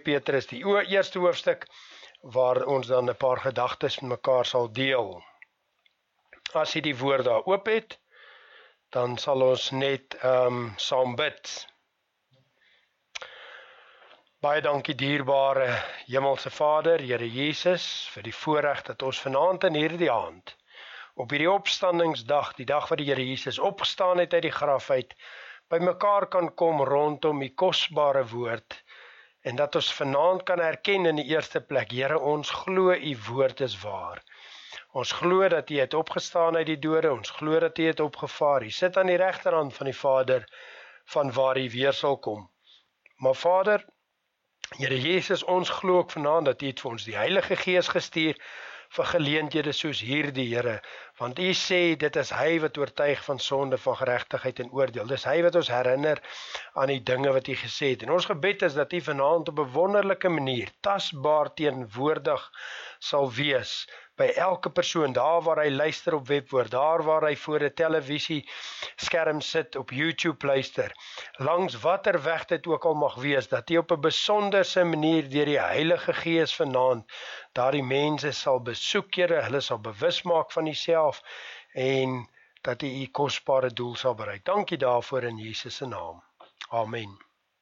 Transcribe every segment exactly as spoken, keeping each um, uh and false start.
Petrus, die eerste hoofstuk, waar ons dan 'n paar gedagtes met mekaar sal deel. As jy die woord daar oop het, dan sal ons net um, saam bid. Baie dankie dierbare Hemelse Vader, Here Jesus, vir die voorreg dat ons vanaand in hierdie aand, op hierdie opstandingsdag, die dag wat die Here Jesus opgestaan het uit die graf uit, by mekaar kan kom rondom die kosbare woord, en dat ons vanaand kan erken in die eerste plek, Here, ons glo u woord is waar. Ons glo dat u het opgestaan uit die dode, ons glo dat u het opgevaar. U sit aan die regterhand van die Vader, van waar u weer sal kom. Maar Vader, Here Jesus, ons glo ook vanaand dat u het vir ons die Heilige Gees gestuur, vir geleenthede soos hierdie, Here, want u sê, dit is hy wat oortuig van sonde, van geregtigheid en oordeel, dis hy wat ons herinner aan die dinge wat u gesê het, en ons gebed is dat u vanaand op 'n wonderlike manier, tasbaar teenwoordig sal wees, by elke persoon, daar waar hy luister op Webwoord, daar waar hy voor 'n televisie skerm sit, op YouTube luister, langs watter weg dit ook al mag wees, dat hy op 'n besonderse manier deur die Heilige Gees vanaand, daardie mense sal besoek, Here, hulle sal bewus maak van Uself, en dat hy u kosbare doel sal bereik. Dankie daarvoor in Jesus se naam. Amen.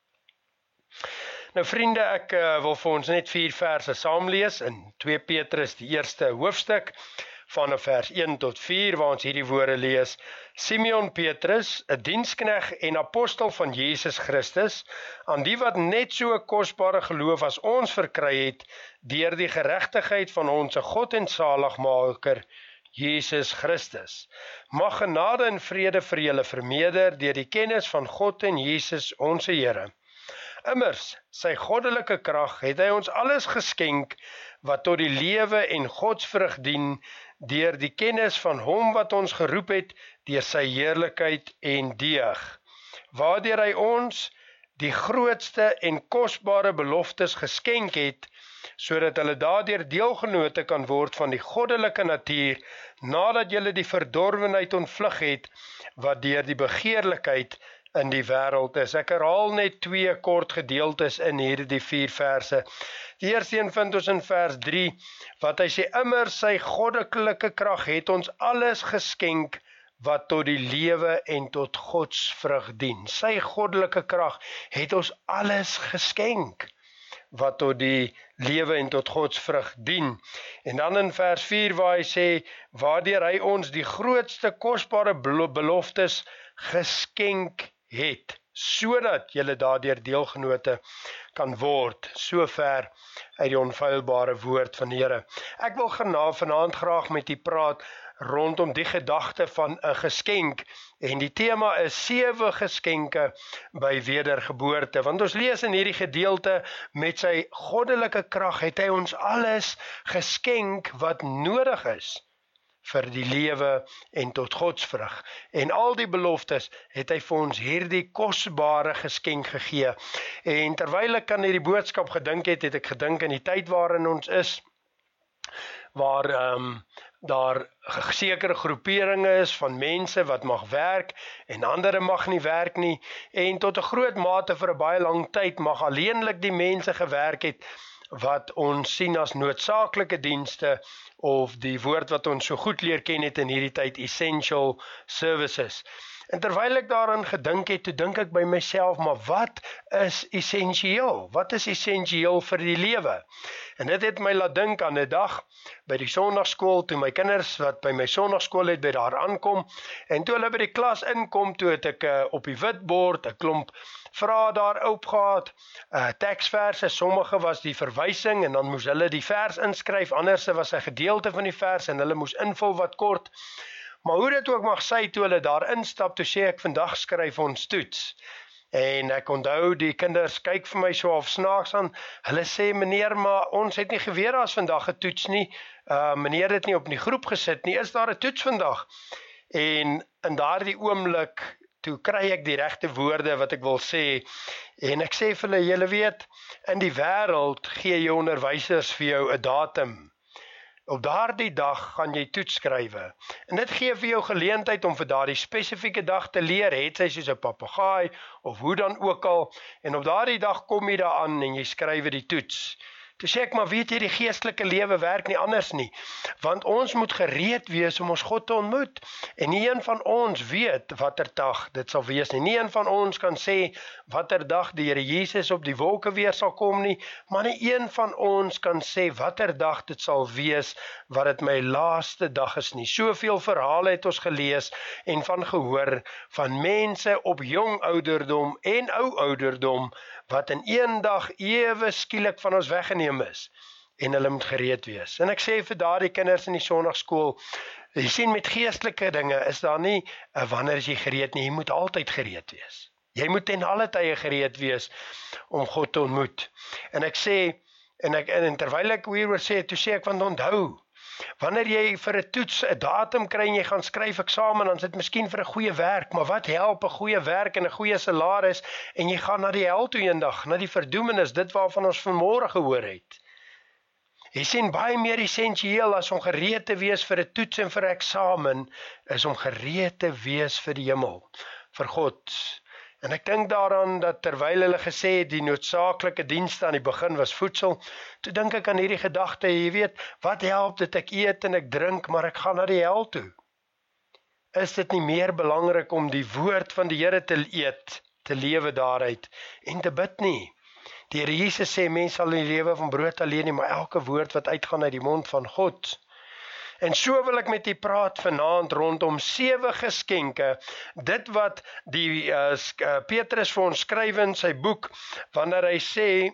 Nou vriende, ek uh, wil vir ons net vier verse saamlees in twee Petrus, die eerste hoofstuk, van vers een tot vier, waar ons hierdie woorde lees. Simeon Petrus, 'n dienskneg en apostel van Jesus Christus, aan die wat net so 'n kosbare geloof as ons verkry het, deur die geregtigheid van ons God en Saligmaker, Jesus Christus. Mag genade en vrede vir julle vermeerder deur die kennis van God en Jesus ons Here. Immers, sy goddelike krag het hy ons alles geskenk wat tot die lewe en godsvrug dien deur die kennis van hom wat ons geroep het deur sy heerlikheid en deeg, waardeur hy ons die grootste en kosbare beloftes geskenk het, sodat hulle daardeur deelgenote kan word van die goddelike natuur, nadat julle die verdorwenheid ontvlug het, wat deur die begeerlikheid in die wêreld is. Ek herhaal net twee kort gedeeltes in hierdie vier verse. Die eerste een vind ons in vers drie, wat hy sê, immer sy goddelike krag het ons alles geskenk, wat tot die lewe en tot godsvrug dien. Sy goddelike krag het ons alles geskenk, wat tot die lewe en tot godsvrug dien. En dan in vers vier waar hy sê, waardeur hy ons die grootste kosbare beloftes geskenk het, sodat julle daardeur deelgenote kan word, so ver uit die onfeilbare woord van die Here. Ek wil vanaand graag met u praat rondom die gedagte van 'n geskenk, en die tema is sewe geskenke by wedergeboorte, want ons lees in hierdie gedeelte, met sy goddelike krag het hy ons alles geskenk wat nodig is vir die lewe en tot godsvrug. En al die beloftes het hy vir ons hierdie kosbare geskenk gegee. En terwyl ek aan hierdie boodskap gedink het, het ek gedink in die tyd waarin ons is, waar um, daar sekere groeperinge is van mense wat mag werk en ander mag nie werk nie, en tot 'n groot mate vir 'n baie lang tyd mag alleenlik die mense gewerk het wat ons sien as noodsaaklike dienste, of die woord wat ons so goed leer ken het in hierdie tyd, essential services. En terwyl ek daaraan gedink het, toe dink ek by myself, maar wat is essensieel? Wat is essensieel vir die lewe? En dit het my laat dink aan 'n dag by die sonnaarskool, toe my kinders wat by my sonnaarskool het by daar aankom, en toe hulle by die klas inkom, toe het ek uh, op die witbord 'n klomp vrae daar opgehad, uh, teksverse, sommige was die verwysing, en dan moes hulle die vers inskryf, anders was 'n gedeelte van die vers, en hulle moes invul wat kort. Maar hoe dit ook mag sy, toe hulle daar instap, toe sê ek, vandag skryf ons toets. En ek onthou, die kinders kyk vir my so half snaaks aan, hulle sê, meneer, maar ons het nie geweet as vandag 'n toets nie, uh, meneer het nie op die groep gesit nie, is daar 'n toets vandag? En in daardie oomblik, toe kry ek die regte woorde wat ek wil sê, en ek sê vir hulle, julle weet, in die wêreld gee jou onderwysers vir jou 'n datum. Op daardie dag gaan jy toets skrywe. En dit gee vir jou geleentheid om vir daardie spesifieke dag te leer, het sy soos 'n papegaai, of hoe dan ook al, en op daardie dag kom jy daaraan en jy skrywe die toets. Toe sê ek, maar weet jy, die geestelike lewe werk nie anders nie, want ons moet gereed wees om ons God te ontmoet, en nie een van ons weet watter dag dit sal wees nie, nie een van ons kan sê watter dag die Here Jesus op die wolke weer sal kom nie, maar nie een van ons kan sê watter dag dit sal wees, wat dit my laaste dag is nie. Soveel verhale het ons gelees en van gehoor, van mense op jong ouderdom en ou ouderdom, wat in een dag ewe skielik van ons weggeneem is, en hulle moet gereed wees. En ek sê vir daardie kinders in die sonnaarskool, jy sien met geestelike dinge, is daar nie, uh, wanneer is jy gereed nie, jy moet altyd gereed wees. Jy moet ten alle tye gereed wees, om God te ontmoet. En ek sê, en, ek, en terwyl ek hieroor sê, toe sê ek, want onthou, wanneer jy vir 'n toets 'n datum kry en jy gaan skryf eksamen, dan is dit miskien vir 'n goeie werk, maar wat help 'n goeie werk en 'n goeie salaris en jy gaan na die hel toe eendag, na die verdoemenis, dit waarvan ons vanmôre gehoor het. Jy sien, baie meer essensieel as om gereed te wees vir 'n toets en vir 'n eksamen, is om gereed te wees vir die hemel, vir God. En ek dink daaraan dat terwyl hulle gesê het, die noodsaaklike dienste aan die begin was voedsel, toe dink ek aan hierdie gedagte, jy weet, wat help dit ek eet en ek drink, maar ek gaan na die hel toe? Is dit nie meer belangrik om die woord van die Here te eet, te lewe daaruit, en te bid nie? Die Here Jesus sê, mens sal nie lewe van brood alleen nie, maar elke woord wat uitgaan uit die mond van God. En so wil ek met u praat vanaand rondom sewe geskenke, dit wat die uh, Petrus vir ons skryf in sy boek, wanneer hy sê,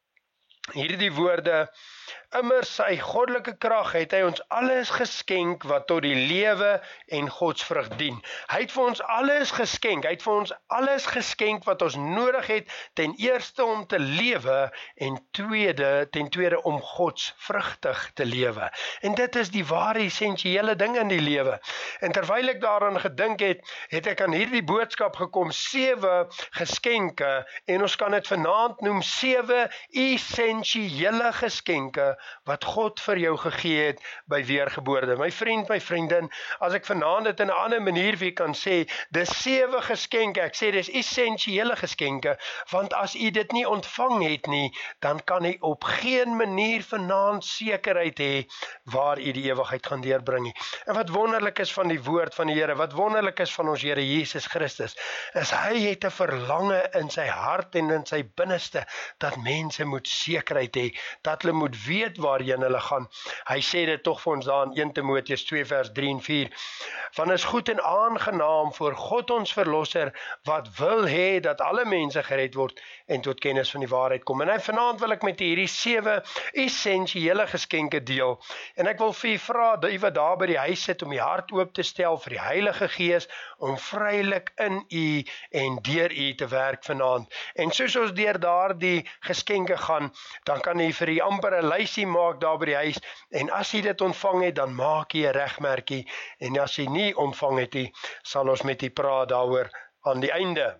hierdie woorde, immer sy goddelike krag het hy ons alles geskenk wat tot die lewe en godsvrug dien. Hy het vir ons alles geskenk, hy het vir ons alles geskenk wat ons nodig het, ten eerste om te lewe en tweede, ten tweede om godsvrugtig te lewe. En dit is die ware essensiële ding in die lewe. En terwyl ek daaraan gedink het, het ek aan hierdie boodskap gekom, sewe geskenke, en ons kan dit vanaand noem, sewe essensiële geskenke, wat God vir jou gegee het by weergeboorte. My vriend, my vriendin, as ek vanaand dit in 'n ander manier vir kan sê, dis sewe geskenke, ek sê dis essensiële geskenke, want as u dit nie ontvang het nie, dan kan u op geen manier vanaand sekerheid hê waar u die ewigheid gaan deurbring nie. En wat wonderlik is van die woord van die Here, wat wonderlik is van ons Here Jesus Christus, is hy het 'n verlange in sy hart en in sy binneste, dat mense moet sekerheid hê, dat hulle moet weet waarheen hulle gaan. Hy sê dit tog vir ons daar in Eerste Timoteus twee vers drie en vier. Want is goed en aangenaam voor God ons verlosser, wat wil hê dat alle mense gered word en tot kennis van die waarheid kom. En hy vanaand wil ek met hierdie sewe essensiële geskenke deel. En ek wil vir u vra, die wat daar by die huis sit, om die hart oop te stel vir die Heilige Gees, om vrylik in u en deur u te werk vanaand. En soos ons deur daardie geskenke gaan, dan kan u vir u amper 'n lysie maak daar by die huis, en as jy dit ontvang het, dan maak jy 'n regmerkie, en as jy nie ontvang het nie, sal ons met jy praat daaroor aan die einde.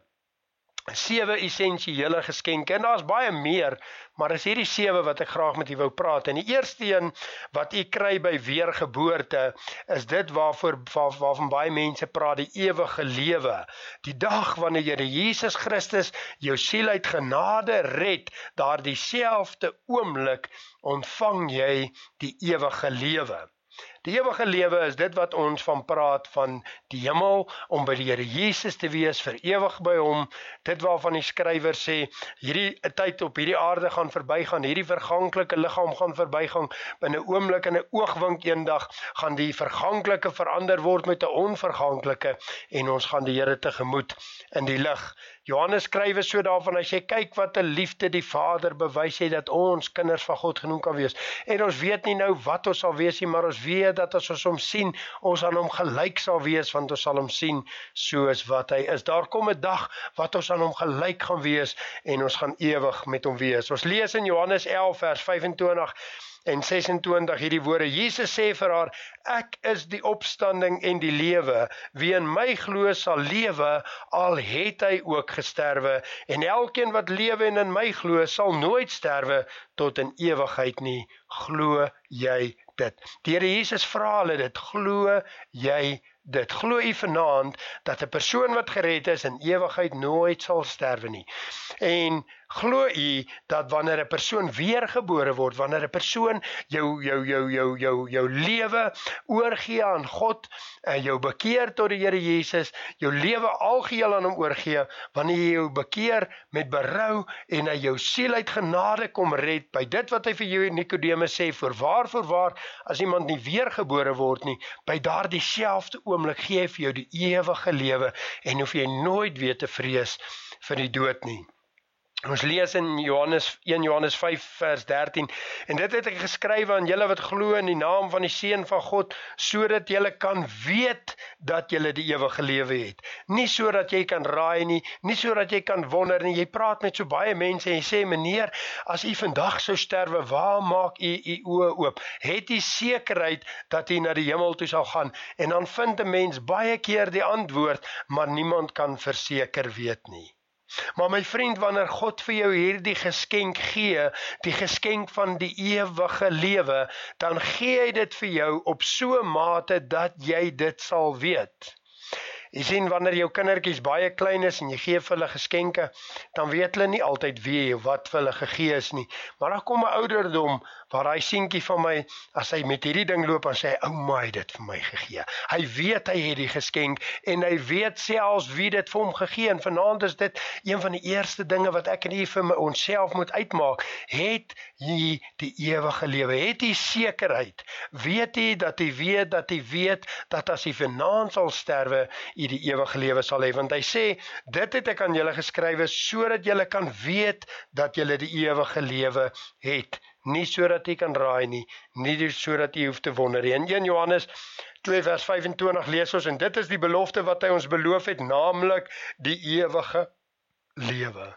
Sewe essensiële geskenke, en daar is baie meer, maar is hierdie sewe wat ek graag met jy wou praat. En die eerste een wat jy kry by weergeboorte, is dit waarvoor, waar, waarvan baie mense praat, die ewige lewe. Die dag wanneer Here Jesus Christus jou siel uit genade red, daar dieselfde oomblik ontvang jy die ewige lewe. Die ewige lewe is dit wat ons van praat, van die hemel, om by die Here Jesus te wees, vir ewig by hom, dit waarvan die skrywer sê, hierdie tyd op hierdie aarde gaan verbygaan, hierdie verganklike liggaam gaan verbygaan, binne 'n oomblik en 'n oogwink eendag, gaan die verganklike verander word met 'n onverganklike, en ons gaan die Here tegemoet in die lig. Johannes skrywe so daarvan, hy sê, kyk wat 'n liefde die Vader bewys het, dat ons kinders van God genoem kan wees. En ons weet nie nou wat ons sal wees nie, maar ons weet dat as ons hom sien, ons aan hom gelyk sal wees, want ons sal hom sien soos wat hy is. Daar kom 'n dag wat ons aan hom gelyk gaan wees, en ons gaan ewig met hom wees. Ons lees in Johannes elf vers vyfentwintig en sesentwintig hierdie woorde. Jesus sê vir haar, ek is die opstanding en die lewe. Wie in my glo sal lewe, al het hy ook gesterwe. En elkeen wat lewe en in my glo, sal nooit sterwe tot in ewigheid nie. Glo jy dit. Die Here Jesus vra hulle dit, glo jy dit? Glo u vanaand dat 'n persoon wat gered is in ewigheid nooit sal sterwe nie? En glo u dat wanneer 'n persoon weergebore word, wanneer 'n persoon jou jou jou jou jou jou lewe oorgee aan God en jou bekeer tot die Here Jesus, jou lewe algeheel aan hom oorgee, wanneer jy jou bekeer met berou en hy jou siel uit genade kom red, by dit wat hy vir jou Nikodemus sê, voorwaar voorwaar, as iemand nie weergebore word nie, by daardie selfde oomblik gee hy vir jou die ewige lewe en hoef jy nooit weer te vrees vir die dood nie. Ons lees in Johannes, een Johannes vyf vers dertien, en dit het ek geskryf aan julle wat glo in die naam van die Seun van God, sodat julle kan weet dat julle die ewige lewe het. Nie sodat jy kan raai nie, nie sodat jy kan wonder nie. Jy praat met so baie mense en jy sê, meneer, as u vandag sou sterwe, waar maak u u oë oop? Het u sekerheid dat u na die hemel toe sal gaan? En dan vind 'n mens baie keer die antwoord, maar niemand kan verseker weet nie. Maar my vriend, wanneer God vir jou hierdie geskenk gee, die geskenk van die ewige lewe, dan gee hy dit vir jou op so 'n mate dat jy dit sal weet. Jy sien, wanneer jou kindertjies baie klein is en jy gee vir hulle geskenke, dan weet hulle nie altyd wie of wat vir hulle gegee is nie. Maar dan kom 'n ouderdom waar hy seentjie van my, as hy met hierdie ding loop, en sê, ouma het dit vir my gegee. Hy weet hy het die geskenk en hy weet selfs wie dit vir hom gegee. En vanaand is dit een van die eerste dinge wat ek en jy vir my onsself moet uitmaak. Het jy die ewige lewe? Het jy sekerheid? Weet jy dat jy weet dat jy weet dat as jy vanaand sal sterwe, jy die ewige lewe sal hê? Want hy sê, dit het ek aan julle geskrywe sodat julle kan weet dat julle die ewige lewe het. Nie sodat jy kan raai nie, nie sodat jy hoef te wonder nie. In een Johannes twee vers vyf-en-twintig lees ons, en dit is die belofte wat hy ons beloof het, naamlik die ewige lewe.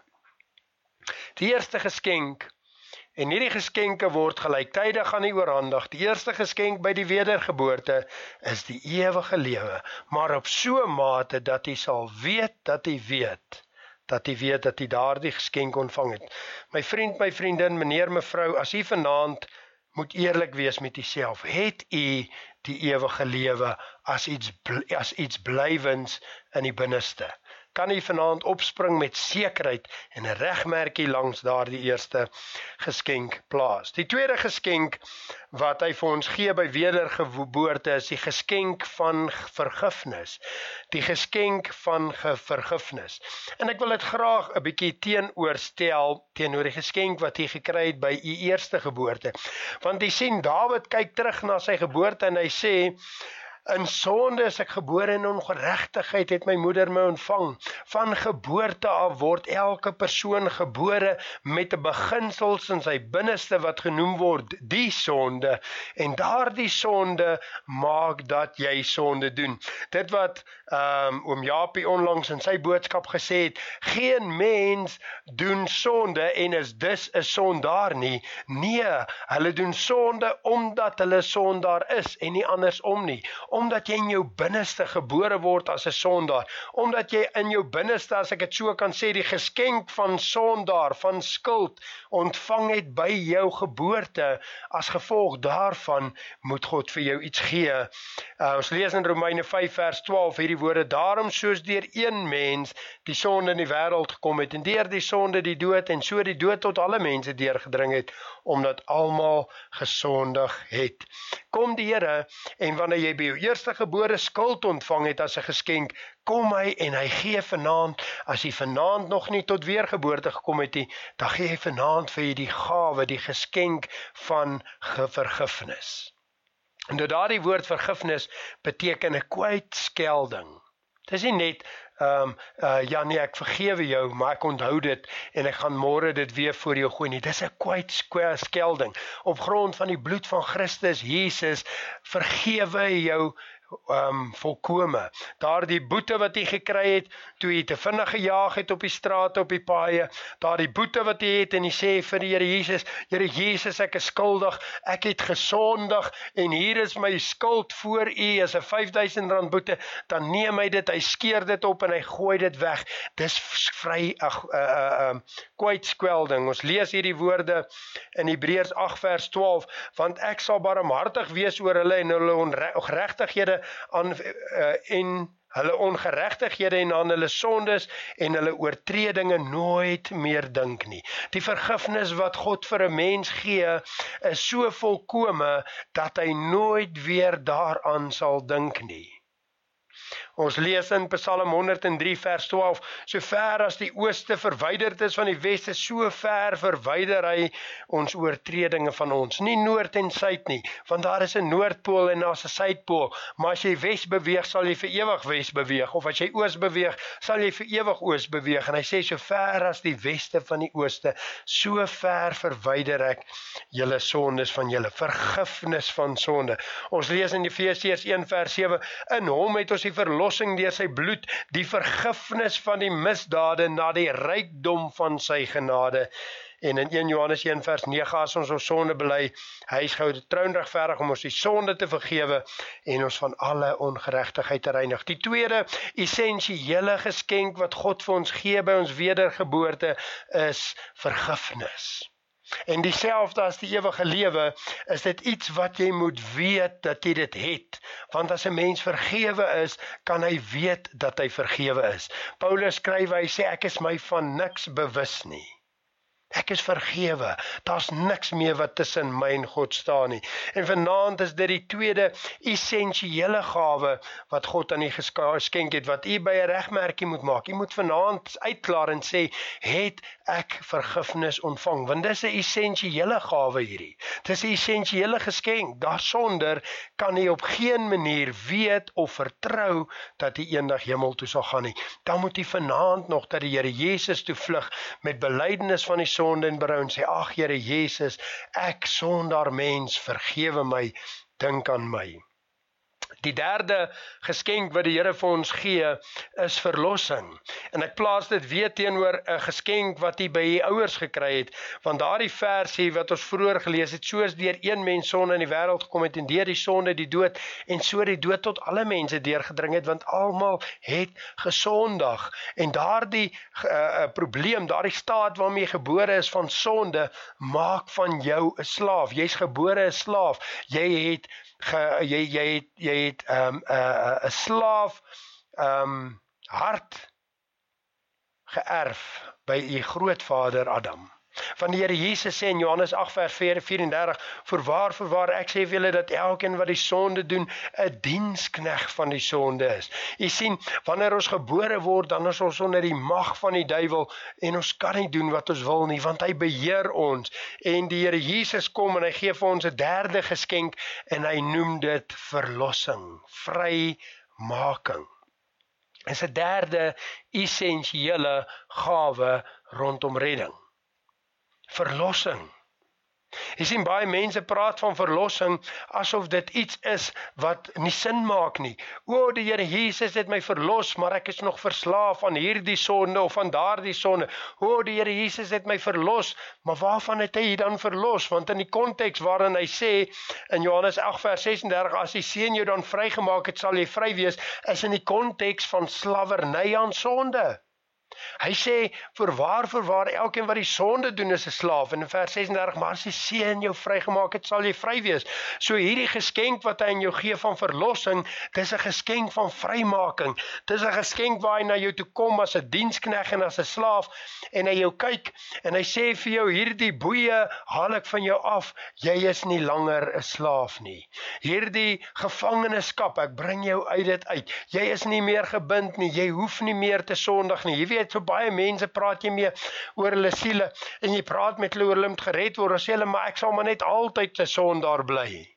Die eerste geskenk, en hierdie geskenke word gelyktydig aan u oorhandig. Die eerste geskenk by die wedergeboorte is die ewige lewe, maar op so 'n mate dat jy sal weet dat jy weet. dat jy weet dat jy daardie geskenk ontvang het. My vriend, my vriendin, meneer, mevrou, as jy vanaand moet eerlik wees met jouself, het jy die ewige lewe as iets, as iets blywends in die binneste? Kan jy vanaand opspring met sekerheid en 'n regmerkie langs daardie eerste geskenk plaas? Die tweede geskenk wat hy vir ons gee by wedergeboorte is die geskenk van vergifnis. Die geskenk van vergifnis. En ek wil dit graag 'n bietjie teenoor-stel teenoor die geskenk wat hy gekry het by u eerste geboorte. Want jy sien, Dawid kyk terug na sy geboorte en hy sê, in sonde is ek gebore, en ongeregtigheid het my moeder my ontvang. Van geboorte af word elke persoon gebore met 'n beginsels in sy binneste wat genoem word die sonde, en daardie sonde maak dat jy sonde doen. Dit wat um, oom Japie onlangs in sy boodskap gesê het, geen mens doen sonde en is dus 'n sondaar nie. Nee, hulle doen sonde omdat hulle sondaar is en nie andersom nie. Omdat jy in jou binneste gebore word as 'n sondaar, omdat jy in jou binneste, as ek dit so kan sê, die geskenk van sondaar, van skuld, ontvang het by jou geboorte. As gevolg daarvan moet God vir jou iets gee. Uh, ons lees in Romeine vyf vers twaalf hierdie woorde, daarom soos deur een mens die sonde in die wêreld gekom het, en deur die sonde die dood, en so die dood tot alle mense deurgedring het, omdat almal gesondig het. Kom die Here, en wanneer jy by jou eerste gebore skuld ontvang het as 'n geskenk, kom hy en hy gee vanaand, as jy vanaand nog nie tot weergeboorte gekom het nie, dan gee hy vanaand vir jy die gawe, die geskenk van vergifnis. En door daardie woord vergifnis beteken 'n kwytskelding. Dit is nie net, um, uh, ja nee, ek vergewe jou, maar ek onthou dit, en ek gaan môre dit weer voor jou gooi nie. Dis 'n kwytskelding. Op grond van die bloed van Christus Jesus, vergewe hy jou um, volkome. Daardie boete wat jy gekry het, toe jy te vinnig gejaag het op die straat, op die paaie, daardie boete wat jy het, en jy sê vir die Here Jesus, Here Jesus, ek is skuldig, ek het gesondig, en hier is my skuld voor u, as 'n vyf duisend rand boete, dan neem hy dit, hy skeer dit op, en hy gooi dit weg. Dis vry, ag, uh, uh, uh, kwytskelding. Ons lees hierdie woorde in Hebreërs agt vers twaalf, want ek sal barmhartig wees oor hulle, en hulle onregtighede aan uh, en hulle ongeregtighede en aan hulle sondes en hulle oortredinge nooit meer dink nie. Die vergifnis wat God vir 'n mens gee, is so volkome dat hy nooit weer daaraan sal dink nie. Ons lees in Psalm honderd en drie vers twaalf, so ver as die ooste verwyderd is van die weste, so ver verwyder hy ons oortredinge van ons. Nie noord en suid nie, want daar is 'n noordpool en daar's 'n suidpool, maar as jy wes beweeg, sal jy vir ewig wes beweeg, of as jy oos beweeg, sal jy vir ewig oos beweeg, en hy sê, so ver as die weste van die ooste, so ver verwyder ek julle sondes van julle, vergifnis van sonde. Ons lees in Efesiërs een vers sewe, in hom het ons die verlossing deur sy bloed, die vergifnis van die misdade na die rykdom van sy genade. En in een Johannes een vers nege, as ons ons sonde bely, hy is getrou en regverdig om ons die sonde te vergewe en ons van alle ongeregtigheid te reinig. Die tweede essensiële geskenk wat God vir ons gee by ons wedergeboorte is vergifnis. En dieselfde as die ewige lewe, is dit iets wat jy moet weet dat jy dit het. Want as 'n mens vergewe is, kan hy weet dat hy vergewe is. Paulus skryf, hy sê, ek is my van niks bewus nie. Ek is vergewe, daar's niks meer wat tussen my en God staan nie. En vanaand is dit die tweede essensiële gawe wat God aan u geskenk het, wat u by 'n regmerkie moet maak. U moet vanaand uitklaar en sê, het ek vergifnis ontvang? Want dis 'n essensiële gawe hierdie. Dis 'n essensiële geskenk. Daarsonder kan u op geen manier weet of vertrou dat u eendag hemel toe sal gaan nie. Dan moet u vanaand nog dat die Here Jesus toe vlug met belydenis van die sonde en berou en sê, ag Here Jesus, ek sondaar mens, vergewe my, dink aan my. Die derde geskenk wat die Here vir ons gee, is verlossing. En ek plaas dit weer teenoor 'n geskenk wat jy by jy ouers gekry het, want daardie versie wat ons vroeër gelees het, soos deur een mens sonde in die wêreld gekom het, en deur die sonde die dood, en so die dood tot alle mense deurgedring het, want almal het gesondig. En daardie uh, probleem, daardie staat waarmee jy gebore is van sonde, maak van jou 'n slaaf. Jy's gebore 'n slaaf. Jy het Ge, jy, jy het, jy het um, uh, 'n slaaf um, hart geërf by u grootvader Adam. Van die Here Jesus sê in Johannes agt vers vyf-vyf-vyf, voorwaar, voorwaar, ek sê vir julle dat elkeen wat die sonde doen, 'n dienskneg van die sonde is. Jy sien, wanneer ons gebore word, dan is ons onder die mag van die duiwel, en ons kan nie doen wat ons wil nie, want hy beheer ons. En die Here Jesus kom en hy gee vir ons 'n derde geskenk, en hy noem dit verlossing, vrymaking. Is 'n derde essensiële gawe rondom redding. Verlossing. Jy sien, baie mense praat van verlossing asof dit iets is wat nie sin maak nie. O, die Here Jesus het my verlos, maar ek is nog verslaaf aan hierdie sonde of aan daardie sonde. O, die Here Jesus het my verlos, maar waarvan het hy dan verlos? Want in die konteks waarin hy sê in Johannes agt vers ses en dertig, as die Seun jou dan vrygemaak het, sal jy vry wees, is in die konteks van slawerny aan sonde. Hy sê, voorwaar, voorwaar, elkeen wat die sonde doen is 'n slaaf. En in vers ses en dertig, maar as die Seun jou vrygemaak het, sal jy vry wees. So hierdie geskenk wat hy aan jou gee van verlossing, dis 'n geskenk van vrymaking. Dis 'n geskenk waar hy na jou toe kom as 'n dienskneg en as 'n slaaf, en hy jou kyk, en hy sê vir jou, hierdie boeye haal ek van jou af, jy is nie langer 'n slaaf nie. Hierdie gevangenskap, ek bring jou uit dit uit. Jy is nie meer gebind nie, jy hoef nie meer te sondig nie. Jy weet, so baie mense praat jy mee oor hulle siele, en jy praat met hulle oor hulle moet gered word, en sê hulle, maar ek sal maar net altyd 'n sondaar bly.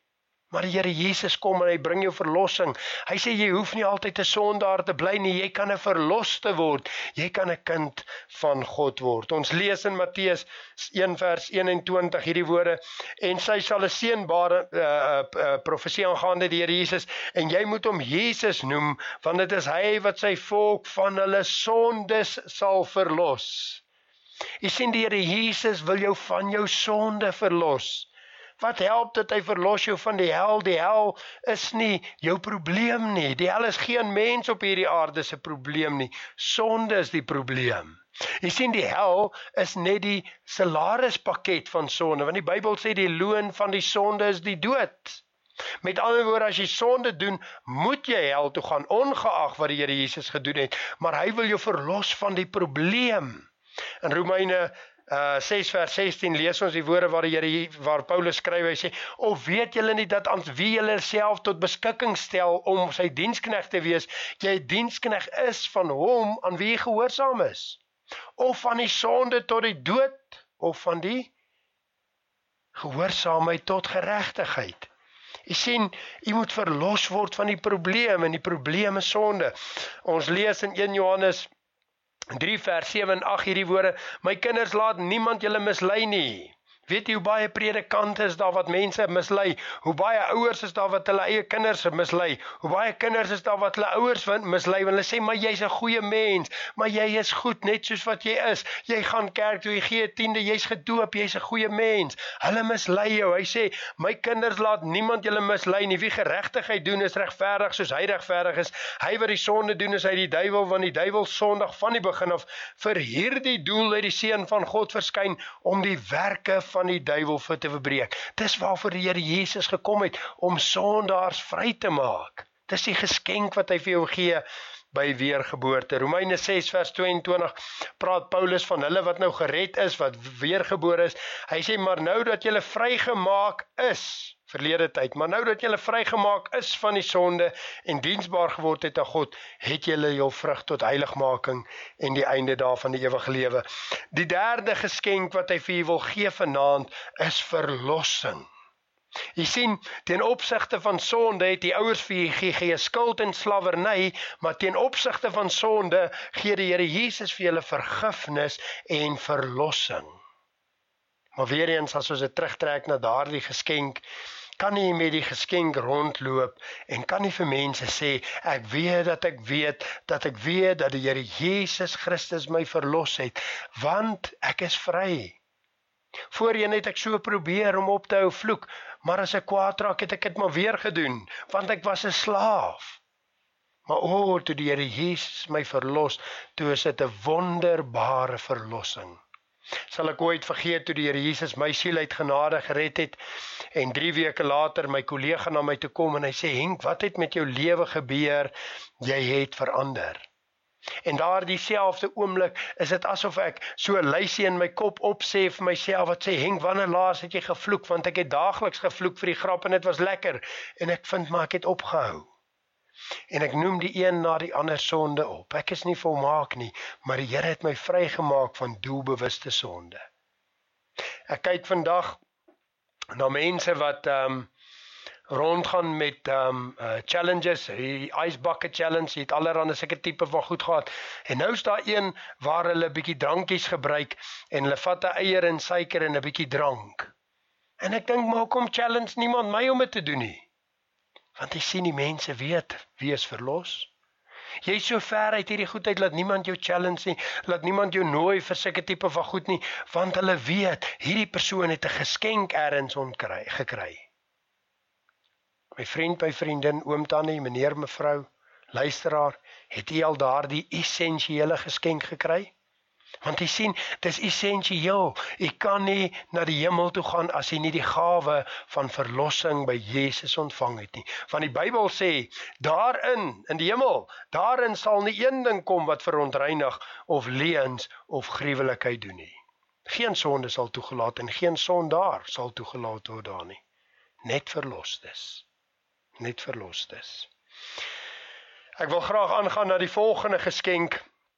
Maar die Here Jesus kom en hy bring jou verlossing. Hy sê jy hoef nie altyd 'n sondaar te bly nie, jy kan 'n verloste word. Jy kan 'n kind van God word. Ons lees in Matteus een vers eenentwintig hierdie woorde, en sy sal 'n seënbare uh, uh, uh, profesie aangaande die Here Jesus, en jy moet hom Jesus noem, want dit is hy wat sy volk van hulle sondes sal verlos. Jy sien, die Here Jesus wil jou van jou sonde verlos. Wat help dit hy verlos jou van die hel? Die hel is nie jou probleem nie. Die hel is geen mens op hierdie aarde se probleem nie. Sonde is die probleem. Jy sien, die hel is net die salarispakket van sonde, want die Bybel sê die loon van die sonde is die dood. Met ander woorde, as jy sonde doen, moet jy hel toe gaan, ongeag wat die Here Jesus gedoen het, maar hy wil jou verlos van die probleem. In Romeine Uh, ses vers sestien lees ons die woorde waar die Here, waar Paulus skryf, hy sê, of weet julle nie dat aan wie julle self tot beskikking stel om sy diensknegt te wees, jy diensknegt is van hom aan wie jy gehoorsaam is, of van die sonde tot die dood, of van die gehoorsaamheid tot geregtigheid. Jy sien, jy moet verlos word van die probleem, en die probleem is sonde. Ons lees in een Johannes drie vers sewe en agt hierdie woorde, my kinders, laat niemand julle mislei nie. Weet jy hoe baie predikante is daar wat mense mislei? Hoe baie ouers is daar wat hulle eie kinders mislei? Hoe baie kinders is daar wat hulle ouers mislei? Want hulle sê, maar jy's 'n goeie mens, maar jy is goed net soos wat jy is. Jy gaan kerk toe, jy gee tiende, jy's gedoop, jy's 'n goeie mens. Hulle mislei jou. Hy sê, my kinders, laat niemand julle mislei nie. Wie geregtigheid doen is regverdig soos hy regverdig is. Hy wat die sonde doen is hy die duiwel, want die duiwel sondig van die begin af. Vir hierdie doel het die Seun van God verskyn om die werke van van die duiwel vir te verbreek. Dis waarvoor die Here Jesus gekom het, om sondaars vry te maak. Dis die geskenk wat hy vir jou gee by weergeboorte. Romeine ses vers tweeëntwintig praat Paulus van hulle wat nou gered is, wat weergebore is. Hy sê, maar nou dat julle vrygemaak is, verlede tyd, maar nou dat julle vrygemaak is van die sonde en diensbaar geword het aan God, het julle jou vrug tot heiligmaking en die einde daarvan die ewige lewe. Die derde geskenk wat hy vir julle wil gee vanaand is verlossing. Jy sien, ten opsigte van sonde het die ouers vir julle gegee skuld en slawerny, maar ten opsigte van sonde gee die Here Jesus vir julle vergifnis en verlossing. Maar weer eens, as ons dit terugtrek na daardie geskenk, kan nie met die geskenk rondloop en kan nie vir mense sê, ek weet dat ek weet, dat ek weet dat die Here Jesus Christus my verlos het, want ek is vry. Voorheen het ek so probeer om op te hou vloek, maar as ek kwaad raak, het ek dit maar weer gedoen, want ek was 'n slaaf. Maar o, oh, toe die Here Jesus my verlos, toe is dit 'n wonderbare verlossing. Sal ek ooit vergeet toe die Here Jesus my siel uit genade gered het, en drie weke later my kollega na my toe kom en hy sê, Henk, wat het met jou lewe gebeur? Jy het verander. En daar dieselfde oomblik is dit asof ek so 'n lysie in my kop opsê vir myself wat sê, Henk, wanneer laas het jy gevloek? Want ek het daagliks gevloek vir die grap en dit was lekker. En ek vind maar ek het opgehou. En ek noem die een na die ander sonde op. Ek is nie volmaak nie, maar die Here het my vrygemaak van doelbewuste sonde. Ek kyk vandag na mense wat um, rondgaan met um, uh, challenges, die Ice Bucket Challenge, het allerhande sulke tipe van goed gehad. En nou is daar een waar hulle 'n bietjie drankies gebruik en hulle vat 'n eier en suiker en 'n bietjie drank. En ek dink, maar hoekom challenge niemand my om dit te doen nie? Want jy sien, die mense weet wie is verlos. Jy is so ver uit hierdie goedheid, laat niemand jou challenge nie, laat niemand jou nooi vir sulke tipe van goed nie, want hulle weet, hierdie persoon het 'n geskenk ergens ontkry, gekry. My vriend, my vriendin, oom Tannie, meneer, mevrou, luisteraar, het jy al daardie essensiële geskenk gekry? Want jy sien, dit is essensieel. Jy kan nie na die hemel toe gaan as jy nie die gawe van verlossing by Jesus ontvang het nie. Want die Bybel sê, daarin, in die hemel, daarin sal nie een ding kom wat verontreinig of leuns of gruwelikheid doen nie. Geen sonde sal toegelaat en geen sondaar sal toegelaat word daar nie. Net verlostes. Net verlostes. Ek wil graag aangaan na die volgende geskenk.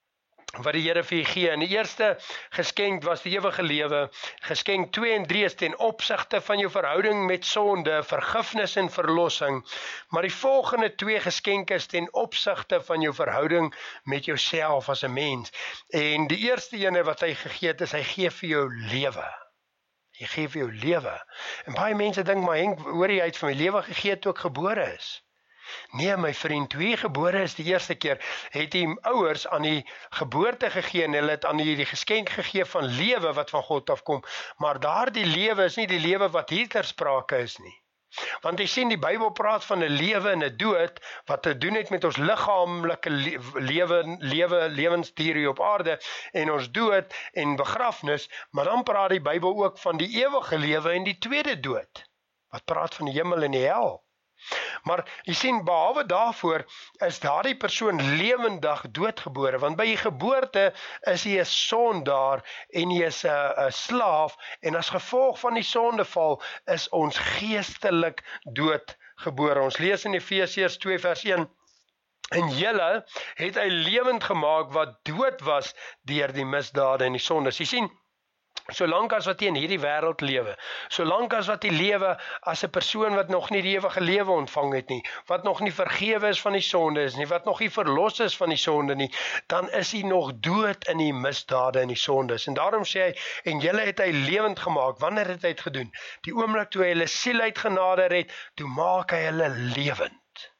wat die Here vir u gee. En die eerste geskenk was die ewige lewe. Geskenk twee en drie is ten opsigte van jou verhouding met sonde, vergifnis en verlossing. Maar die volgende twee geskenke is ten opsigte van jou verhouding met jouself as 'n mens. En die eerste ene wat hy gegee het is hy gee vir jou lewe. Hy gee vir jou lewe. En baie mense dink maar Henk, hoor jy, hy het vir my lewe gegee toe ek gebore is. Nee my vriend, toe jy gebore is die eerste keer, het die ouers aan die geboorte gegee en hulle het aan die, die geskenk gegee van lewe wat van God afkom, maar daardie lewe is nie die lewe wat hier ter sprake is nie. Want jy sien, die Bybel praat van 'n lewe en 'n dood wat te doen het met ons liggaamlike lewe, lewe, lewensdier hier op aarde en ons dood en begrafnis, maar dan praat die Bybel ook van die ewige lewe en die tweede dood, wat praat van die hemel en die hel. Maar jy sien, behalwe daarvoor is daardie persoon lewendig doodgebore, want by die geboorte is hy 'n sondaar en hy is 'n slaaf, en as gevolg van die sondeval is ons geestelik doodgebore. Ons lees in Efesiërs twee vers een, en julle het hy lewend gemaak wat dood was deur die misdade en die sondes. Jy sien, solank as wat jy in hierdie wêreld lewe, solank as wat jy lewe as 'n persoon wat nog nie die ewige lewe ontvang het nie, wat nog nie vergewe is van die sonde is nie, wat nog nie verlos is van die sonde nie, dan is hy nog dood in die misdade en die sondes. En daarom sê hy, en julle het hy lewend gemaak. Wanneer het hy dit gedoen? Die oomblik toe hy hulle siel uit genade red, toe maak hy hulle lewend.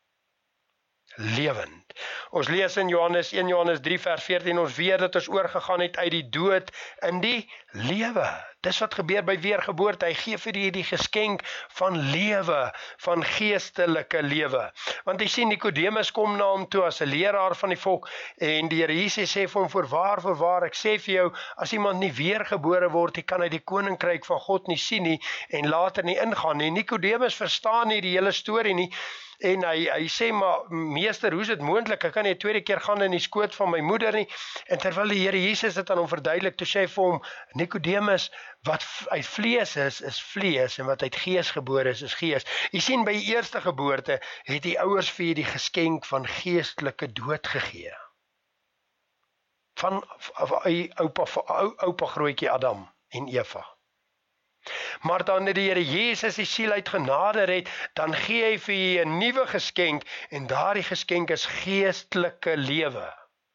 Lewend. Ons lees in Johannes een Johannes drie vers veertien, ons weet dat ons oorgegaan het uit die dood in die lewe. Dis wat gebeur by weergeboorte. Hy gee vir die, die geskenk van lewe, van geestelike lewe. Want jy sien, Nikodemus kom na hom toe as 'n leraar van die volk, en die Here Jesus sê vir hom, voorwaar, voorwaar, ek sê vir jou, as iemand nie weergebore word, hy kan hy die koninkryk van God nie sien nie, en later nie ingaan nie. Nikodemus verstaan nie die hele storie nie, en hy, hy sê, maar meester, hoe is dit moontlik, ek kan nie 'n tweede keer gaan in die skoot van my moeder nie, en terwyl die Here Jesus dit aan hom verduidelik, toe sê hy vir hom, Nikodemus, wat uit vlees is, is vlees, en wat uit gees gebore is, is gees. Jy sien, by die eerste geboorte, het die ouers vir jy die geskenk van geestelike dood gegee. Van oupa, oupa grootjie Adam en Eva. Maar dan het die Here Jesus die siel uit genade red, dan gee hy vir jy 'n nuwe geskenk, en daardie geskenk is geestelike lewe.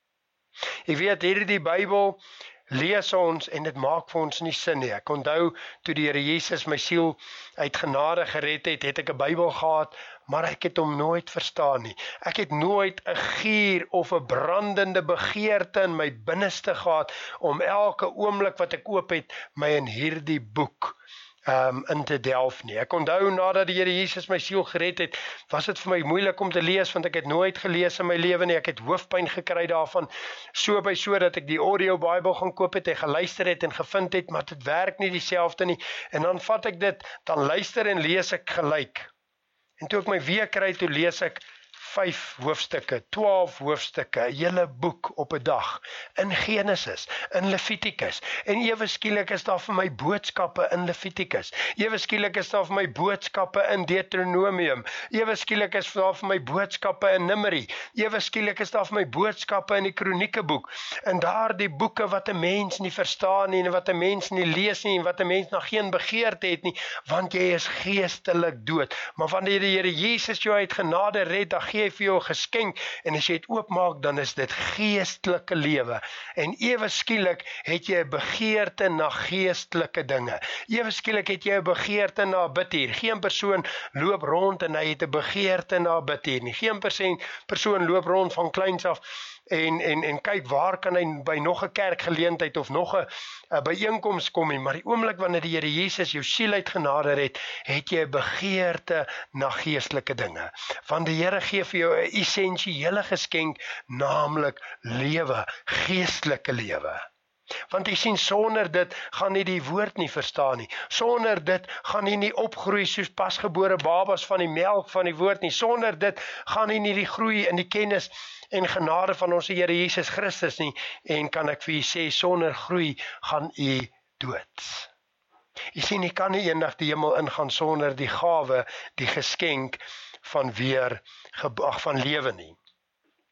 Jy weet, hierdie Bybel lees ons en dit maak vir ons nie sin nie. Ek onthou toe die Here Jesus my siel uit genade gered het, het ek 'n Bybel gehad, maar ek het hom nooit verstaan nie. Ek het nooit 'n gier of 'n brandende begeerte in my binneste gehad om elke oomblik wat ek oop het, my in hierdie boek Um, in te delf nie. Ek onthou nadat die Here Jesus my siel gered het, was dit vir my moeilik om te lees, want ek het nooit gelees in my lewe nie. Ek het hoofpyn gekry daarvan, so by so dat ek die audio Bible gaan koop het en geluister het en gevind het, maar dit werk nie dieselfde nie. En dan vat ek dit, dan luister en lees ek gelyk. En toe ek my weer kry, toe lees ek vyf hoofstukke, twaalf hoofstukke, 'n hele boek op 'n dag, in Genesis, in Levitikus, en ewe skielik is daar vir my boodskappe in Levitikus, ewe skielik is daar vir my boodskappe in Deuteronomium, ewe skielik is daar vir my boodskappe in Numeri, ewe skielik is daar vir my boodskappe in die Kroniekeboek, en daar die boeke wat 'n mens nie verstaan nie, en wat 'n mens nie lees nie, en wat 'n mens nog geen begeerte het nie, want jy is geestelik dood. Maar wanneer die Here Jesus jou uit genade red, dan gee vir jou geskenk, en as jy dit oopmaak, dan is dit geestelike lewe, en ewe skielik het jy 'n begeerte na geestelike dinge, ewe skielik het jy 'n begeerte na bidtuur. Geen persoon loop rond en hy het 'n begeerte na bidtuur nie, geen persoon, persoon loop rond van kleins af, en, en, en kyk waar kan hy by nog 'n kerkgeleentheid of nog 'n uh, byeenkoms kom nie, maar die oomblik wanneer die Here Jesus jou siel uit genade red, het jy 'n begeerte na geestelike dinge, want die Here gee vir jou 'n essensiële geskenk, naamlik lewe, geestelike lewe. Want jy sien, sonder dit gaan jy die woord nie verstaan nie. Sonder dit gaan jy nie opgroei soos pasgebore babas van die melk van die woord nie. Sonder dit gaan jy nie die groei in die kennis en genade van ons Here Jesus Christus nie. En kan ek vir jy sê, sonder groei gaan jy dood. Jy sien, jy kan nie eendag die hemel ingaan sonder die gawe, die geskenk van weer, ag, van lewe nie.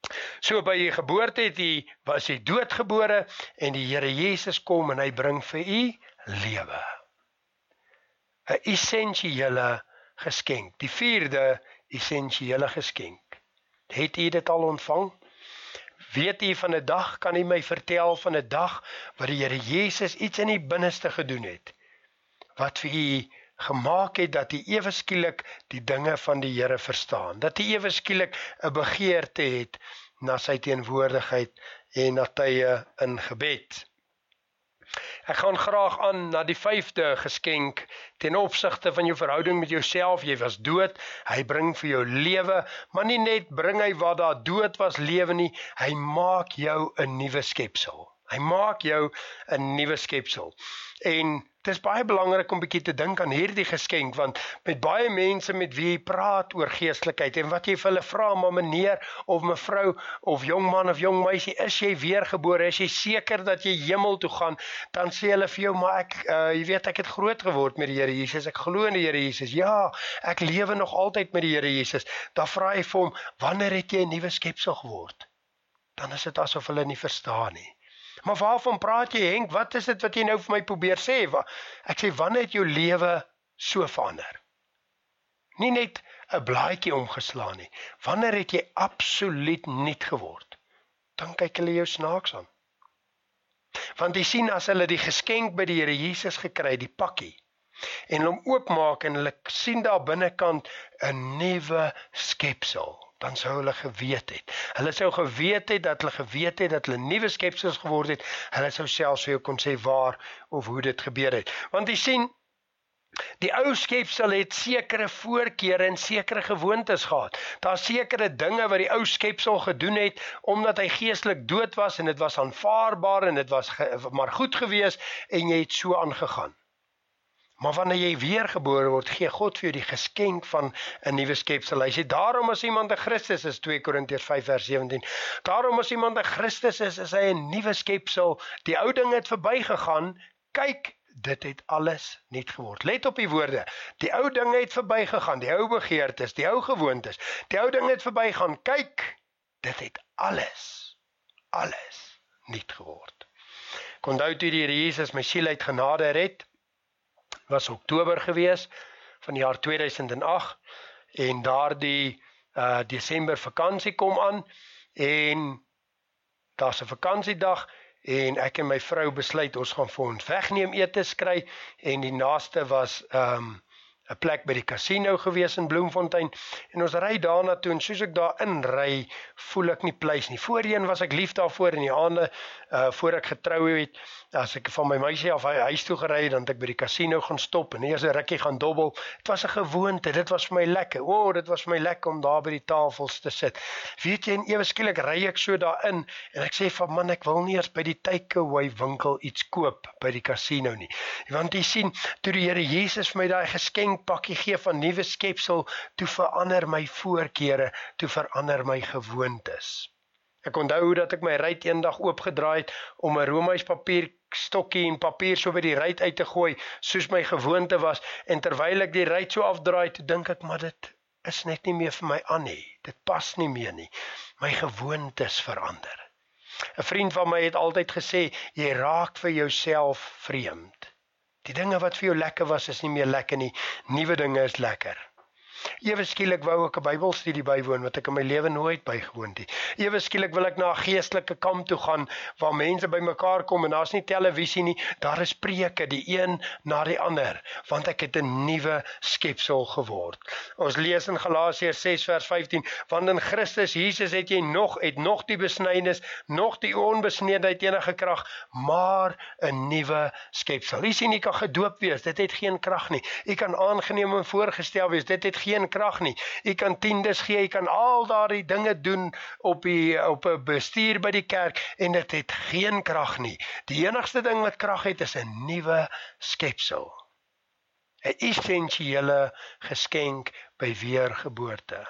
So by die geboorte het hy, was hy doodgebore en die Here Jesus kom en hy bring vir u lewe. 'n Essensiële geskenk. Die vierde essensiële geskenk. Het u dit al ontvang? Weet u van 'n dag, kan u my vertel van 'n dag wat die Here Jesus iets in die binneste gedoen het, wat vir u gemaak het dat u ewe skielik die dinge van die Here verstaan, dat u ewe skielik 'n begeerte het na sy teenwoordigheid en na tye in gebed. Ek gaan graag aan na die vyfde geskenk ten opsigte van jou verhouding met jouself. Jy was dood, hy bring vir jou lewe, maar nie net bring hy wat daar dood was lewe nie, hy maak jou 'n nuwe skepsel. Hy maak jou 'n nuwe skepsel. En dit is baie belangrik om bietjie te dink aan hierdie geskenk, want met baie mense met wie jy praat oor geestelikheid en wat jy vir hulle vra, maar meneer of mevrou of jong man of jong meisie, is jy weergebore, is jy seker dat jy hemel toe gaan, dan sê hulle vir jou, maar ek, uh, jy weet ek het groot geword met die Here Jesus, ek glo in die Here Jesus, ja, ek lewe nog altyd met die Here Jesus. Dan vra jy vir hom, wanneer het jy 'n nuwe skepsel geword? Dan is dit asof hulle nie verstaan nie. Maar waarvan praat jy, Henk? Wat is dit wat jy nou vir my probeer sê? Ek sê, wanneer het jou lewe so verander? Nie net 'n blaadjie omgeslaan nie. Wanneer het jy absoluut nuut geword? Dan kyk hulle jou snaaks aan. Want jy sien, as hulle die geskenk by die Here Jesus gekry, die pakkie, en hom oopmaak en hulle sien daar binnekant 'n nuwe skepsel, dan sou hulle geweet het. Hulle sou geweet het dat hulle geweet het dat hulle nuwe skepsels geword het. Hulle sou selfs vir jou kon sê waar of hoe dit gebeur het. Want jy sien, die ou skepsel het sekere voorkeure en sekere gewoontes gehad. Daar sekere dinge wat die ou skepsel gedoen het, omdat hy geestelik dood was en dit was aanvaarbaar en dit was ge, maar goed gewees en jy het so aangegaan. Maar wanneer jy weergebore word, gee God vir jou die geskenk van 'n nuwe skepsel. Hy sê, daarom as iemand 'n Christus is, twee Korintiërs vyf vers sewentien, daarom as iemand 'n Christus is, is hy 'n nuwe skepsel. Die ou ding het verbygegaan, kyk, dit het alles nuut geword. Let op die woorde, die ou ding het verbygegaan, die ou begeertes, die ou gewoontes, die ou ding het verbygegaan, kyk, dit het alles, alles nuut geword. Ek onthou toe die Here Jesus my siel uit genade red, was Oktober gewees van die jaar twee duisend agt en daardie uh, Desember vakansie kom aan en daar's 'n vakansiedag en ek en my vrou besluit ons gaan vir ons wegneem etes kry en die naaste was um, 'n plek by die casino gewees in Bloemfontein en ons ry daarna toe en soos ek daar inry voel ek nie pleis nie. Voorheen was ek lief daarvoor in die aande uh, voor ek getrou het. As ek van my meisie af huis toe gery, dan het ek by die casino gaan stop en eers 'n rukkie gaan dobbel. Dit was 'n gewoonte, dit was vir my lekker. O, oh, dit was vir my lekker om daar by die tafels te sit. Weet jy, en ewe skielik ry ek so daarin en ek sê van man, ek wil nie eers by die takeaway winkel iets koop by die casino nie. Want jy sien, toe die Here Jesus vir my daai geskenkpakkie gee van nuwe skepsel, toe verander my voorkeure, toe verander my gewoontes. Ek onthou dat ek my ruit eendag oopgedraai het om 'n Romeis papier stokkie en papier so by die ruit uit te gooi, soos my gewoonte was, en terwyl ek die ruit so afdraai, toe dink ek, maar dit is net nie meer vir my aan nie, dit pas nie meer nie, my gewoontes verander. 'n Vriend van my het altyd gesê, jy raak vir jouself vreemd. Die dinge wat vir jou lekker was, is nie meer lekker nie, nuwe dinge is lekker. Ewe skielik wou ek 'n Bybelstudie bywoon wat ek in my lewe nooit bygewoon het. Ewe skielik wil ek na 'n geestelike kamp toe gaan waar mense bymekaar kom en daar's nie televisie nie, daar is preke, die een na die ander, want ek het 'n nuwe skepsel geword. Ons lees in Galasiërs ses vers vyftien, want in Christus Jesus het jy nog het nog die besnydenis, nog die onbesneedheid enige krag, maar 'n nuwe skepsel. Jy sien, jy kan gedoop wees, dit het geen krag nie. Jy kan aangeneem en voorgestel wees, dit het geen krag nie. Jy kan tiendes gee, jy kan al daardie dinge doen op die op 'n bestuur by die kerk en dit het geen krag nie. Die enigste ding wat krag het is 'n nuwe skepsel. 'n Essensiële geskenk by weergeboorte.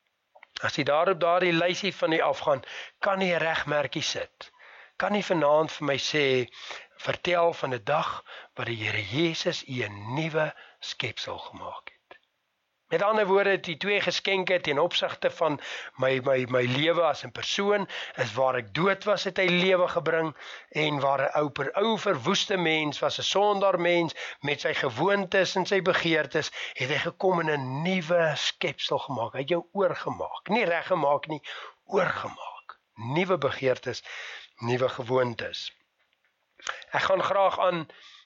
As jy daar op daardie lysie van die afgaan, kan jy 'n regmerkie sit. Kan jy vanaand vir my sê, vertel van 'n dag wat die Here Jesus 'n nuwe skepsel gemaak het. Met ander woorde, die twee geskenke ten opsigte van my, my, my lewe as 'n persoon, is waar ek dood was, het hy lewe gebring, en waar 'n ou, per, ou verwoeste mens was, 'n sondaar mens, met sy gewoontes en sy begeertes, het hy gekom en 'n nuwe skepsel gemaak, hy het jou oorgemaak, nie reggemaak nie, oorgemaak, nuwe begeertes, nuwe gewoontes. Ek gaan graag aan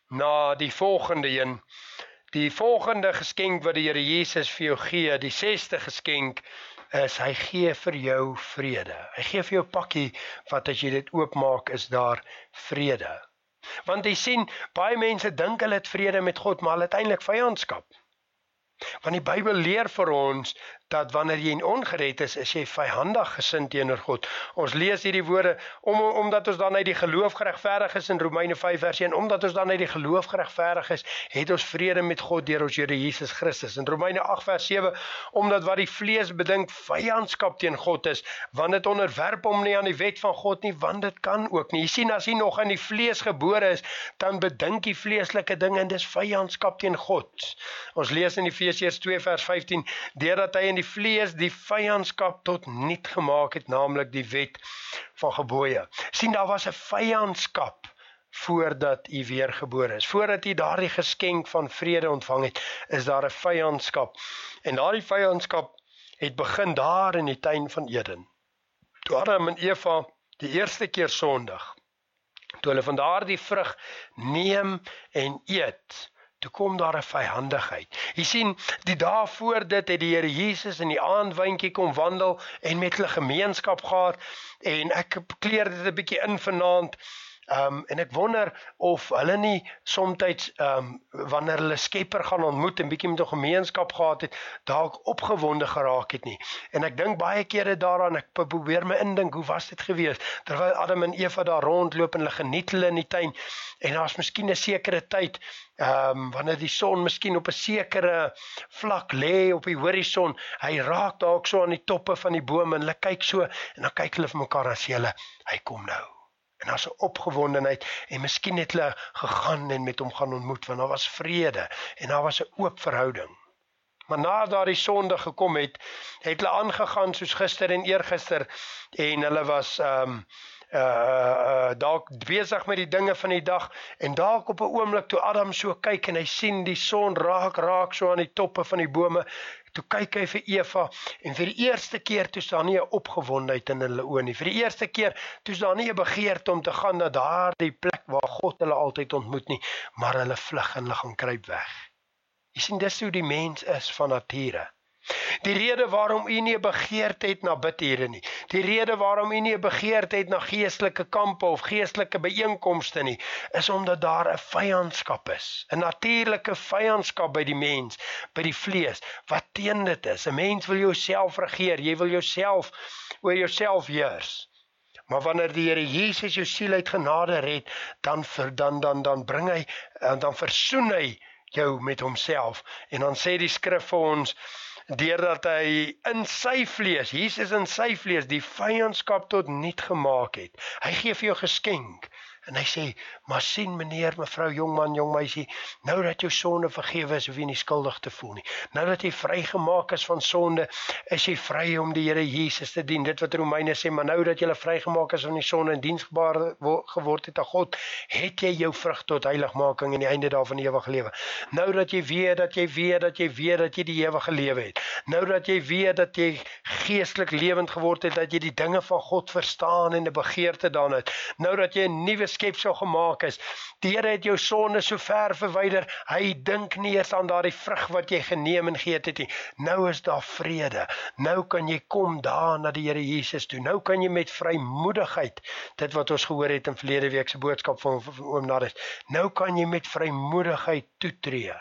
na die volgende een. Die volgende geskenk wat die Here Jesus vir jou gee, die sesde geskenk, is hy gee vir jou vrede. Hy gee vir jou pakkie, wat as jy dit oopmaak, is daar vrede. Want jy sien, baie mense dink hulle het vrede met God, maar hulle het eintlik vyandskap. Want die Bybel leer vir ons, dat wanneer jy ongered is, is jy vyhandig gesind teenoor God. Ons lees hierdie woorde, om, omdat ons dan uit die geloof geregverdig is in Romeine vyf vers een, omdat ons dan uit die geloof geregverdig is, het ons vrede met God deur ons Here Jesus Christus. In Romeine agt vers sewe, omdat wat die vlees bedink vyandskap teen God is, want dit onderwerp hom nie aan die wet van God nie, want dit kan ook nie. Jy sien, as hy nog in die vlees gebore is, dan bedink hy vleeslike dinge, en dis vyandskap teen God. Ons lees in Efesiërs twee vers vyftien, deurdat hy in die vlees die vyandskap tot niet gemaak het, naamlik die wet van gebooie. Sien, daar was 'n vyandskap voordat u weergebore is. Voordat u daardie geskenk van vrede ontvang het, is daar 'n vyandskap. En daardie vyandskap het begin daar in die tuin van Eden. Toe Adam en Eva die eerste keer sondig, toe hulle van daardie vrug neem en eet, toe kom daar 'n vyhandigheid. Jy sien, die dae voor dit het die Here Jesus in die aandwyntjie kom wandel en met hulle gemeenskap gehad, en ek kleer dit 'n bietjie in vanaand, um, en ek wonder of hulle nie somtyds, um, wanneer hulle Skepper gaan ontmoet en bietjie met 'n gemeenskap gehad het, dalk opgewonde geraak het nie. En ek dink baie kere daaraan, ek probeer my indink, hoe was dit gewees, terwyl Adam en Eva daar rondloop en hulle geniet hulle in die tuin, en daar's miskien 'n sekere tyd, Um, wanneer die son miskien op 'n sekere vlak lê op die horison, hy raak dalk so aan die toppe van die bome, en hulle kyk so, en dan kyk hulle vir mekaar en sê hulle, hy kom nou. En daar's 'n opgewondenheid, en miskien het hulle gegaan en met hom gaan ontmoet, want daar was vrede, en daar was 'n oop verhouding. Maar na daardie sonde gekom het, het hulle aangegaan soos gister en eergister, en hulle was um, Uh, uh, dalk besig met die dinge van die dag, en dalk op 'n oomblik toe Adam so kyk en hy sien die son raak raak so aan die toppe van die bome, toe kyk hy vir Eva, en vir die eerste keer toe is daar nie 'n opgewondenheid in hulle oë nie. Vir die eerste keer toe is daar nie 'n begeerte om te gaan na daardie plek waar God hulle altyd ontmoet nie, maar hulle vlug en hulle gaan kruip weg. Jy sien, dis hoe die mens is van nature. Die rede waarom u nie 'n begeerte het na bidure nie, die rede waarom u nie 'n begeerte het na geestelike kampe of geestelike byeenkomste nie, is omdat daar 'n vyandskap is, 'n natuurlike vyandskap by die mens, by die vlees, wat teen dit is. 'n Mens wil jouself regeer, jy wil jouself oor jouself heers. Maar wanneer die Here Jesus jou siel uit genade red, dan vir dan dan dan bring hy, dan versoen hy jou met homself, en dan sê die skrif vir ons, deurdat hy in sy vlees, Jesus in sy vlees, die vyandskap tot niet gemaak het. Hy gee vir jou geskenk, en hy sê, maar sien meneer, mevrou, jongman, jongmeisie, nou dat jou sonde vergewe is, hoef jy nie skuldig te voel nie. Nou dat jy vrygemaak is van sonde, is jy vry om die Here Jesus te dien. Dit wat Romeine sê, maar nou dat jy vrygemaak is van die sonde en diensbaar geword het aan God, het jy jou vrug tot heiligmaking en die einde daarvan die ewige lewe. Nou dat jy weet, dat jy weet, dat jy weet, dat jy die ewige lewe het. Nou dat jy weet, dat jy geestelik lewend geword het, dat jy die dinge van God verstaan en 'n begeerte daarin het. Nou dat jy 'n nuwe skepsel gemaak is. Die Here het jou sonde so ver verwyder, hy dink nie eens aan daardie vrug wat jy geneem en geëet het nie. Nou is daar vrede. Nou kan jy kom daar na die Here Jesus toe. Nou kan jy met vrymoedigheid, dit wat ons gehoor het in verlede week se boodskap van, van oom Naris, nou kan jy met vrymoedigheid toetree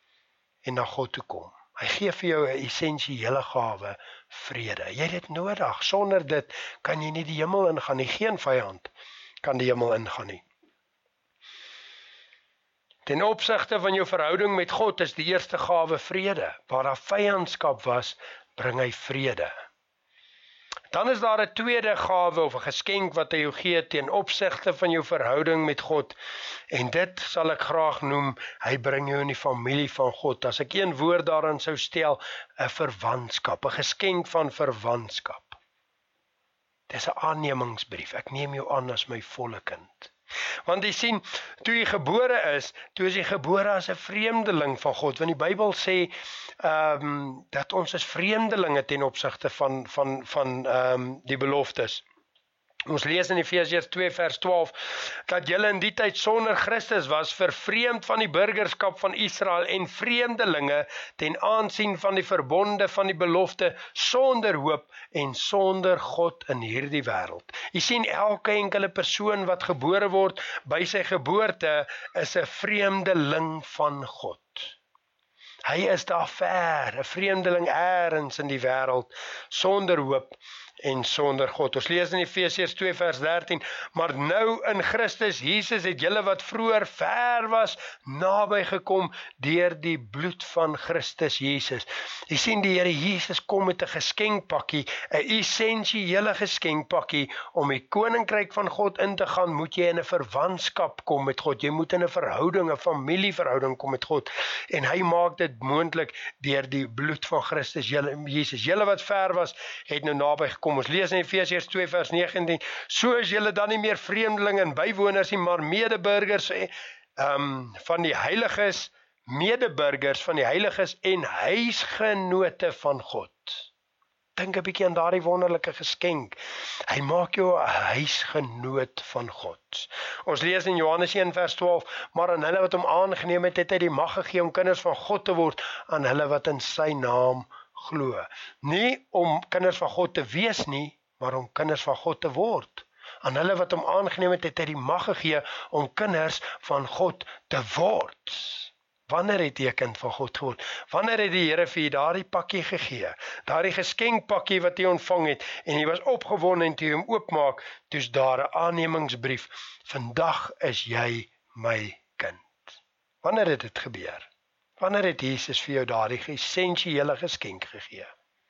en na God toe kom. Hy gee vir jou 'n essensiële gawe, vrede. Jy het dit nodig. Sonder dit kan jy nie die hemel ingaan nie. Geen vyand kan die hemel ingaan nie. Ten opsigte van jou verhouding met God is die eerste gawe vrede. Waar daar vyandskap was, bring hy vrede. Dan is daar 'n tweede gawe of 'n geskenk wat hy jou gee ten opsigte van jou verhouding met God. En dit sal ek graag noem, hy bring jou in die familie van God. As ek een woord daaraan sou stel, 'n verwantskap, 'n geskenk van verwantskap. Dis 'n aannemingsbrief. Ek neem jou aan as my volle kind. Want jy sien, toe jy gebore is, toe is jy gebore as 'n vreemdeling van God, want die Bybel sê um, dat ons is vreemdelinge ten opsigte van van van um, die beloftes. Ons lees in Efesiërs twee vers twaalf dat julle in die tyd sonder Christus was, vervreemd van die burgerskap van Israel en vreemdelinge ten aansien van die verbonde van die belofte, sonder hoop en sonder God in hierdie wêreld. Jy sien, elke enkele persoon wat gebore word by sy geboorte is 'n vreemdeling van God. Hy is daar ver, 'n vreemdeling eers in die wêreld, sonder hoop en sonder God. Ons lees in Efesiërs twee vers dertien, maar nou in Christus Jesus het julle wat vroeër ver was, naby gekom deur die bloed van Christus Jesus. Jy sien, die Here Jesus kom met 'n geskenkpakkie, 'n essensiële geskenkpakkie. Om die koninkryk van God in te gaan, moet jy in 'n verwantskap kom met God. Jy moet in 'n verhouding, 'n familieverhouding kom met God. En hy maak dit moontlik deur die bloed van Christus Jesus. Julle wat ver was, het nou naby gekom. Ons lees in Efesiërs twee vers negentien, so is julle dan nie meer vreemdelinge en bywoners nie, maar medeburgers um, van die heiliges, medeburgers van die heiliges en huisgenote van God. Dink 'n bietjie aan daardie wonderlike geskenk. Hy maak jou 'n huisgenoot van God. Ons lees in Johannes een vers twaalf, maar aan hulle wat hom aangeneem het, het hy die mag gegee om kinders van God te word, aan hulle wat in sy naam glo. Nie om kinders van God te wees nie, maar om kinders van God te word. Aan hulle wat hom aangeneem het, het hy die mag gegee om kinders van God te word. Wanneer het jy 'n kind van God geword? Wanneer het die Here vir jy daardie pakkie gegee? Daardie geskenkpakkie wat jy ontvang het, en jy was opgewonde en toe jy hom oopmaak, toe's daar 'n aannemingsbrief. Vandag is jy my kind. Wanneer het dit gebeur? Wanneer het Jesus vir jou daardie essensiële geskenk gegee?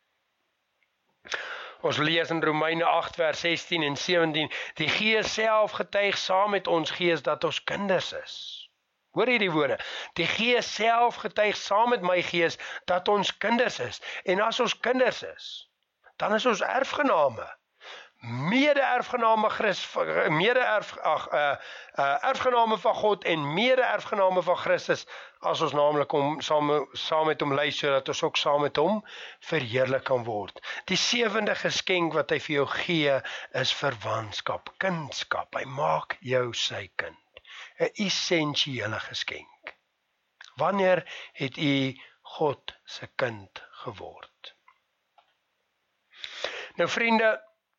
Ons lees in Romeine agt vers sestien en sewentien, die Gees self getuig saam met ons gees dat ons kinders is. Hoor hierdie woorde, die Gees self getuig saam met my gees dat ons kinders is. En as ons kinders is, dan is ons erfgename. Mede-erfgename Christus, mede-erf, ag, uh, uh, erfgename van God en mede-erfgename van Christus, as ons naamlik om saam, saam met hom lei, sodat ons ook saam met hom verheerlik kan word. Die sewende geskenk wat hy vir jou gee, is verwantskap, kindskap. Hy maak jou sy kind. 'n Essensiële geskenk. Wanneer het u God se kind geword? Nou vriende,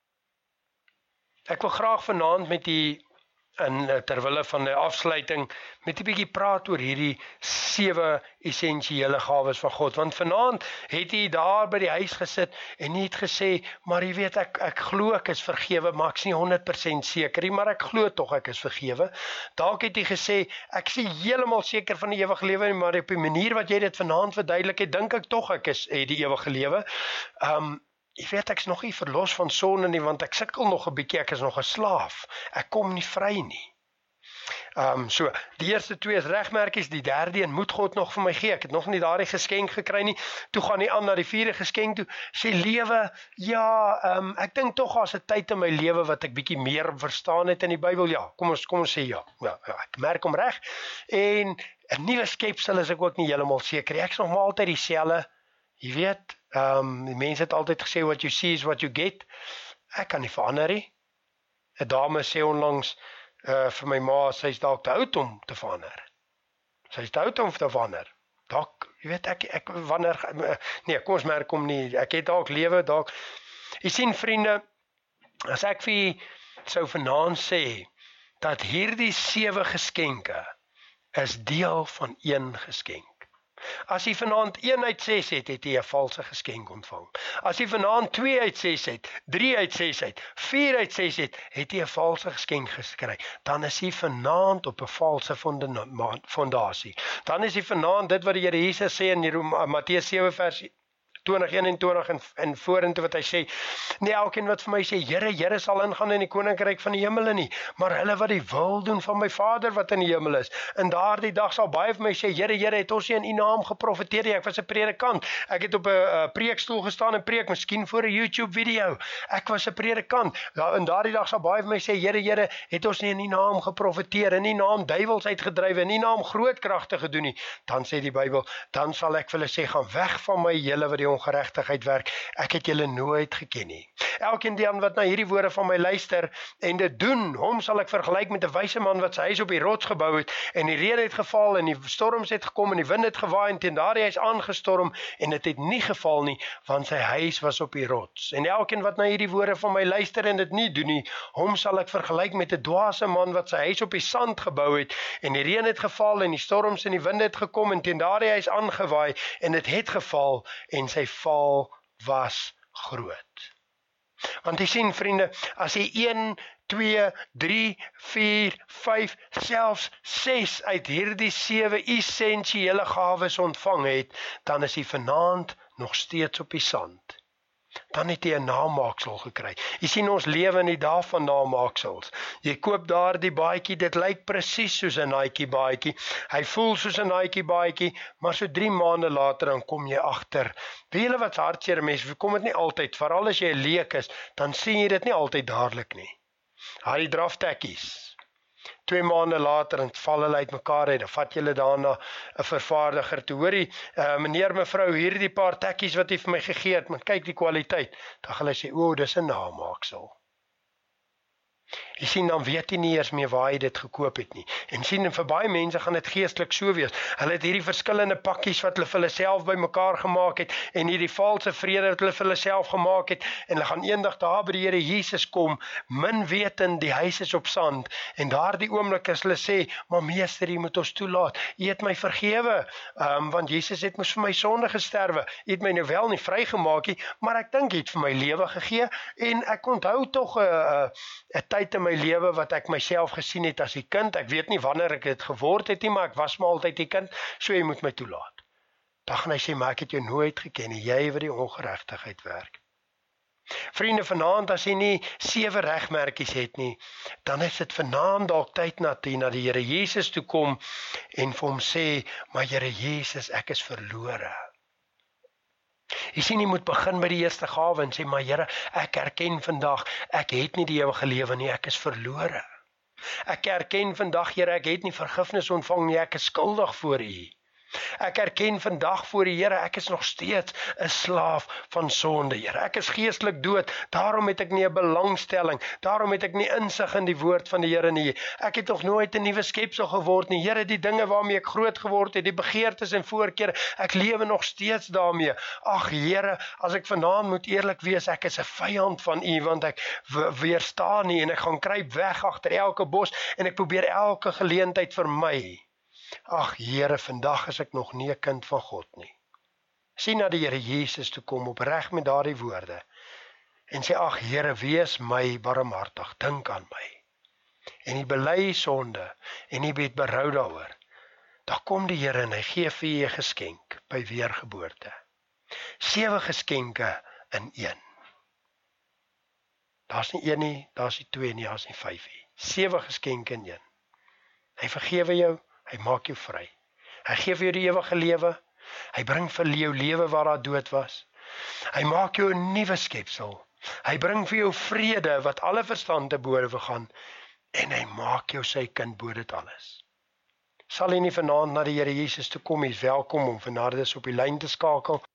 ek wil graag vanaand met u in terwille van die afsluiting met 'n bietjie praat oor hierdie sewe essensiële gawes van God. Want vanaand het hy daar by die huis gesit en hy het gesê, maar jy weet, ek ek glo ek is vergewe, maar ek's nie honderd persent seker nie, maar ek glo tog ek is vergewe. Dalk het hy gesê, ek is heeltemal seker van die ewige lewe nie, maar op die manier wat jy dit vanaand verduidelik het, dink ek tog ek is het die ewige lewe. Um Jy weet, ek is nog nie verlos van sonde nie, want ek sukkel nog 'n bietjie, ek is nog 'n slaaf. Ek kom nie vry nie. Um, so, die eerste twee is regmerkies, die derde een moet God nog vir my gee. Ek het nog nie daardie geskenk gekry nie. Toe gaan hy aan na die vierde geskenk toe. Sê lewe, ja, um, ek dink tog as 'n tyd in my lewe wat ek bietjie meer verstaan het in die Bybel. Ja, kom ons kom ons sê ja. Ja, ja ek merk hom reg. En 'n nuwe skepsel is ek ook nie heeltemal seker. Ek's nog maar altyd dieselfde. Jy weet, um, die mense het altyd gesê, what you see is what you get. Ek kan nie verander nie. 'n Dame sê onlangs uh, vir my ma, sy is dalk te oud om te verander. Sy is te oud om te verander. Dalk, jy weet, ek, ek wanneer, nee, kom ons merk om nie, ek het dalk lewe, dalk. Jy sien vriende, as ek vir jy sou vanaand sê, dat hierdie sewe geskenke is deel van een geskenk. As jy vanaand een uit ses het, het jy 'n valse geskenk ontvang. As jy vanaand twee uit ses het, drie uit ses het, vier uit ses het, het jy 'n valse geskenk gekry. Dan is jy vanaand op 'n valse fondasie. Dan is jy vanaand dit wat die Here Jesus sê in Matteus sewe vers twintig eenentwintig en, en vorentoe wat hy sê, nie elkeen wat vir my sê, Here, Here sal ingaan in die koninkryk van die hemele nie, maar hulle wat die wil doen van my Vader wat in die hemel is. En daardie dag sal baie vir my sê, Here, Here, het ons nie in U naam geprofeteer nie, ek was 'n predikant, ek het op 'n preekstoel gestaan en preek, miskien voor 'n YouTube video, ek was 'n predikant. En daardie dag sal baie vir my sê, Here, Here, het ons nie in U naam geprofeteer, in U naam duiwels uitgedryf, in U naam groot kragte gedoen nie. Dan sê die Bybel, dan sal ek vir hulle sê, gaan weg van my, julle wat die ongeregtigheid werk, ek het julle nooit geken nie. Elkeen die wat na hierdie woorde van my luister en dit doen, hom sal ek vergelyk met 'n wyse man wat sy huis op die rots gebou het, en die reën het geval, en die storms het gekom, en die wind het gewaai, en teen daardie huis aangestorm, en dit het nie geval nie, want sy huis was op die rots. En elkeen wat na hierdie woorde van my luister en dit nie doen nie, hom sal ek vergelyk met 'n dwaase man wat sy huis op die sand gebou het, en die reën het geval, en die storms en die wind het gekom, en teen daardie huis aangewaai, en dit het geval, en sy val was groot. Want jy sien, vriende, as jy een, twee, drie, vier, vyf, selfs ses uit hierdie sewe essensiële gawes ontvang het, dan is jy vanaand nog steeds op die sand. Dan het jy 'n namaaksel gekry. Jy sien, ons lewe in die dae van namaaksels. Jy koop daar die baadjie, dit lyk presies soos 'n Nike baadjie. Hy voel soos 'n Nike baadjie, maar so drie maande later dan kom jy agter. Weet julle wat hartseer mense, kom dit nie altyd, veral as jy 'n leek is, dan sien jy dit nie altyd dadelik nie. Haar die draftekkies. Twee maande later en val hulle uit mekaar uit, dan vat julle daarna 'n vervaardiger toe. Hoorie, uh, meneer, mevrou, hierdie paar tekkies wat jy vir my gegee het, maar kyk die kwaliteit. Dan gaan hulle sê, o, dis 'n namaaksel. Jy sien, dan weet jy nie eers meer waar jy dit gekoop het nie. En sien, en vir baie mense gaan dit geestelik so wees. Hulle het hierdie verskillende pakkies wat hulle vir hulle self bymekaar gemaak het, en hierdie valse vrede wat hulle vir hulle self gemaak het, en hulle gaan eendag daar by die Here Jesus kom, min wetend die huis is op sand, en daardie oomblik as hulle sê, maar meester, jy moet ons toelaat, jy het my vergewe, um, want Jesus het mos vir my sonde gesterwe, jy het my nou wel nie vrygemaak nie, maar ek dink jy het vir my lewe gegee, en ek onthou tog 'n uh, uh, tyd in my lewe wat ek myself gesien het as die kind, ek weet nie wanneer ek dit geword het nie, maar ek was maar altyd die kind, so jy moet my toelaat. Dan gaan hy sê, maar ek het jou nooit geken nie, jy wat die ongeregtigheid werk. Vriende, vanaand as jy nie sewe regmerkies het nie, dan is dit vanaand dalk tyd na die, na die Here Jesus toe kom en vir hom sê, maar Here Jesus, ek is verlore. Jy sien, jy moet begin by die eerste gawe en sê, maar Here, ek erken vandag, ek het nie die ewige lewe nie, ek is verlore. Ek erken vandag, Here, ek het nie vergifnis ontvang nie, ek is skuldig voor U. Ek erken vandag voor die Here, ek is nog steeds 'n slaaf van sonde, Here. Ek is geestelik dood, daarom het ek nie 'n belangstelling, daarom het ek nie insig in die woord van die Here nie. Ek het nog nooit 'n nuwe skepsel geword nie. Here, die dinge waarmee ek groot geword het, die begeertes en voorkeure, ek lewe nog steeds daarmee. Ag Here, as ek vanaand moet eerlik wees, ek is 'n vyand van U, want ek weerstaan nie en ek gaan kruip weg agter elke bos en ek probeer elke geleentheid vermy. Ag Here, vandag is ek nog nie 'n kind van God nie. Sien na die Here Jesus toe kom opreg met daardie woorde en sê, ag Here, wees my barmhartig, dink aan my. En jy bely sonde en jy het berou daaroor. Dan kom die Here en hy gee vir jou 'n geskenk by weergeboorte. Sewe geskenke in een. Daar's nie een nie, daar's nie twee nie, daar's nie vyf nie. Sewe geskenke in een. Hy vergewe jou. Hy maak jou vry. Hy gee vir jou die ewige lewe. Hy bring vir jou lewe waar daar dood was. Hy maak jou 'n nuwe skepsel. Hy bring vir jou vrede wat alle verstand te bowe gaan. En hy maak jou sy kind bo dit alles. Sal jy nie vanaand na die Here Jesus toe kom, jy is welkom om vanaand dis op die lyn te skakel.